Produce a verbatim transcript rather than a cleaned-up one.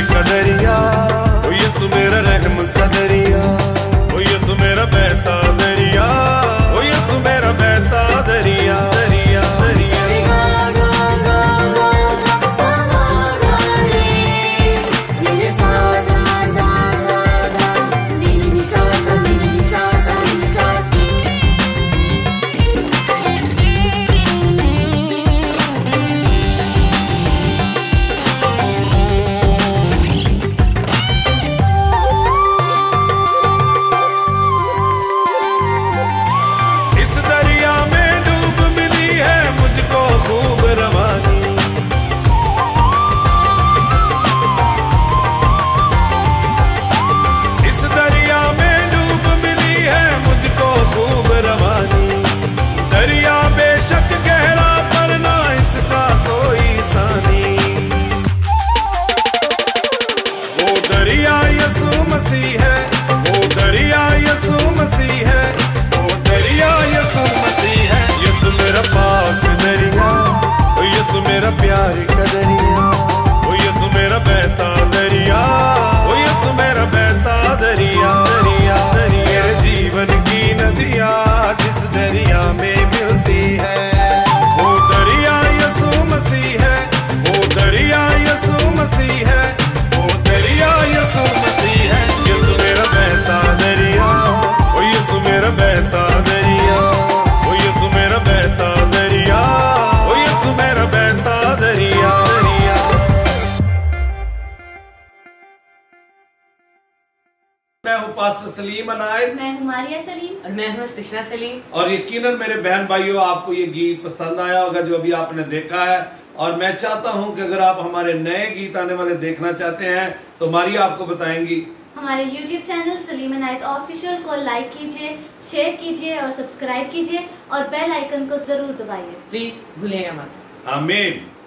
का दरिया, ओ यसु मेरा रहम का दरिया, ओ यसु मेरा बहता दरिया, ओ यसु मेरा बहता दरिया, दरिया दरिया। खूब रवानी इस दरिया में डूब मिली है मुझको खूब रवानी। दरिया बेशक गहरा पर ना इसका कोई सानी। वो दरिया यसु मसीह है, वो दरिया यसु मसीह है, वो दरिया यसु मसीह है। यसु मेरा पाक दरिया, ओ यसु मेरा प्यार का दरिया, ओ यसु मेरा बहता दरिया, ओ यसु मेरा बहता दरिया, दरिया दरिया। मेरे जीवन की नदियाँ जिस दरिया में मिलती है, वो दरिया यसु मसीह है, वो दरिया यसु मसीह है, वो दरिया यसु मसीह है। यसु मेरा बहता दरिया, ओ यसु मेरा बहता दरिया, ओ यसु मेरा बहता दरिया, ओ यसु मेरा बहता दरिया, दरिया। मैं हूँ पास्टर सलीम अनायत, मैं हूँ मारिया सलीम और मैं हूँ स्तिशना सलीम। और यकीनन मेरे बहन भाइयों आपको ये गीत पसंद आया होगा जो अभी आपने देखा है। और मैं चाहता हूँ कि अगर आप हमारे नए गीत आने वाले देखना चाहते हैं तो मारिया आपको बताएंगी। हमारे YouTube channel Salim Inayat official को लाइक कीजिए, शेयर कीजिए और सब्सक्राइब कीजिए और बेल आइकन को जरूर दबाइए। प्लीज भूलिएगा मत। आमीन।